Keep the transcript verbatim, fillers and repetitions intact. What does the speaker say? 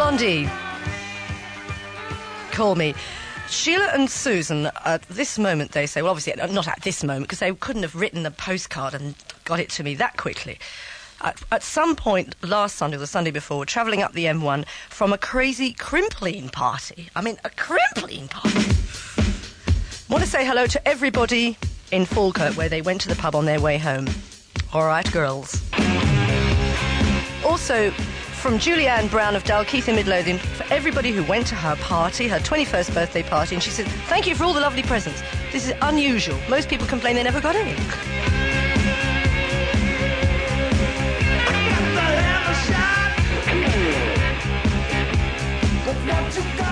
Blondie. Call me. Sheila and Susan, at this moment, they say, well, obviously not at this moment, because they couldn't have written a postcard and got it to me that quickly. At, at some point last Sunday or the Sunday before, travelling up the M one from a crazy crimpling party. I mean, a crimpling party. I want to say hello to everybody in Falkirk where they went to the pub on their way home. All right, girls. Also, from Julianne Brown of Dalkeith in Midlothian, for everybody who went to her party, her twenty-first birthday party, and she said, thank you for all the lovely presents. This is unusual. Most people complain they never got any. But what you got